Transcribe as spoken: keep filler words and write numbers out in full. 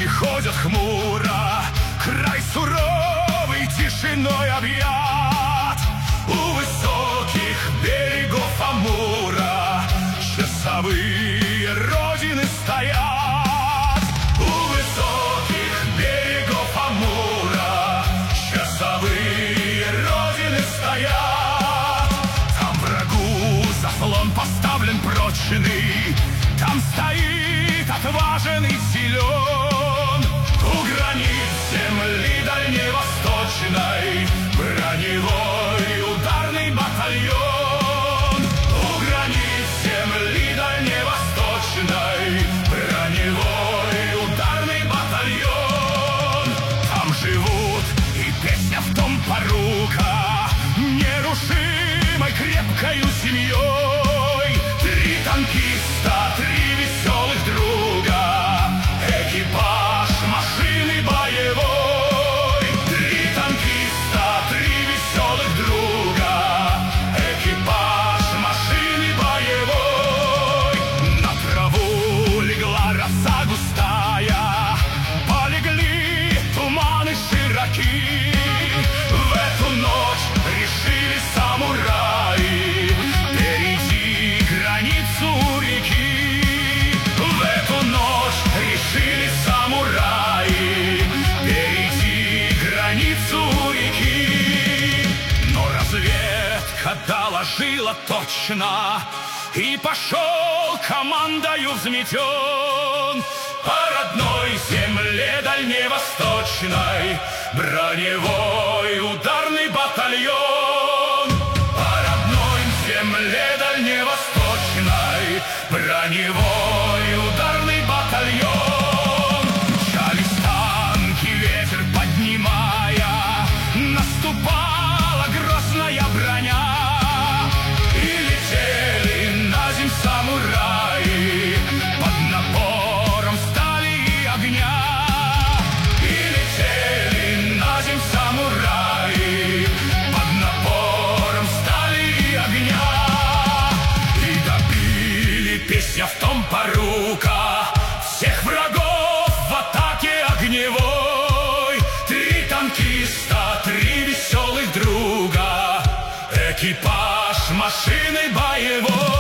приходят хмуро, край суровый тишиной объят. У высоких берегов Амура часовые родины стоят. У высоких берегов Амура часовые родины стоят. Там врагу заслон поставлен прочный, там стоит отважен и силен. У границ земли дальневосточной броневой ударный батальон. У границ земли дальневосточной броневой ударный батальон. Там живут, и песня в том порука, нерушимой крепкою семьей. Три танкиста, три веселых друга, экипаж машины боевой. Три танкиста, три веселых друга, экипаж машины боевой. На траву легла роса густая, полегли туманы широки. В эту ночь решили самураи перейти границу реки. В эту ночь решили самураи перейти границу реки. Но разведка доложила точно, и пошел командою взметен по родной земле дальневосточной броневой ударный батальон. По родной земле дальневосточной броневой ударный батальон. Мчались танки, ветер поднимая, наступала грозная броня. И летели на земь самураи под напором стали и огня. И летели на земь самураи под напором стали и огня. И добили, песня в том порука, всех врагов в атаке огневой. Три танкиста, три веселых друга, экипаж машины боевой.